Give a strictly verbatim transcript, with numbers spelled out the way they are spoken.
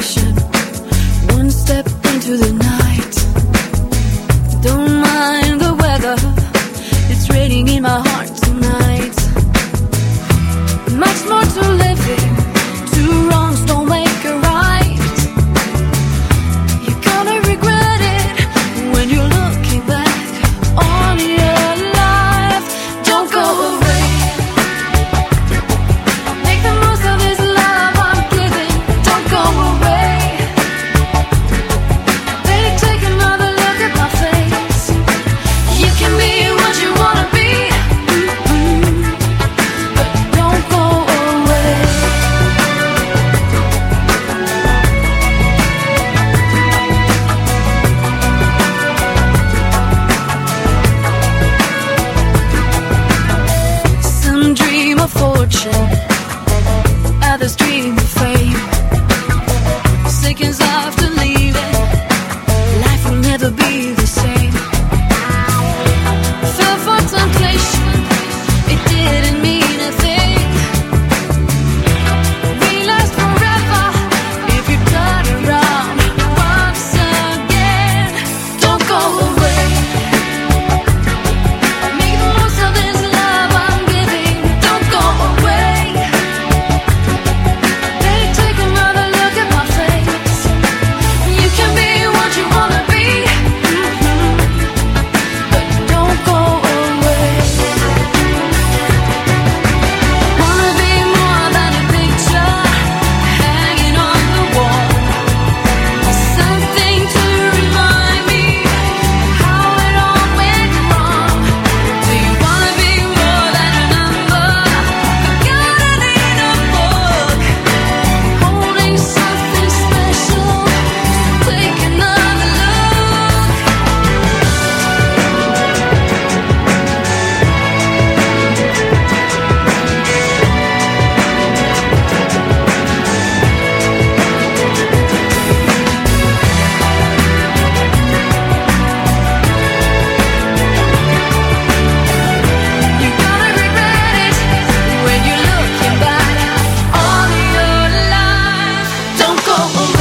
contemplation. One step into the night. Don't mind the weather, it's raining in my heart tonight. Much more to living, two wrongs don't make a right. You're gonna regret it when you're looking back on your life. Don't go away. Make the most of this love I'm giving. Don't go away. Baby, take another look at my face. You can be what you wanna be, mm-hmm. But don't go away. Some dream of fortune, others dream of fame. Seconds after leaving, life will never be the same. Fell for temptation, it didn't mean a thing. We last forever if you turn around once again. Don't go away. Make the most of this love I'm giving. Don't go away. Baby, take another look at my face. You can be what you wanna be, mm-hmm. But don't go away. Wanna be more than a picture hanging on the wall. Something to remind me how it all went wrong. Do you wanna be more than a number forgotten in a book? Holding something special, take another look. You're gonna regret it when you're looking back on your life. Don't go away.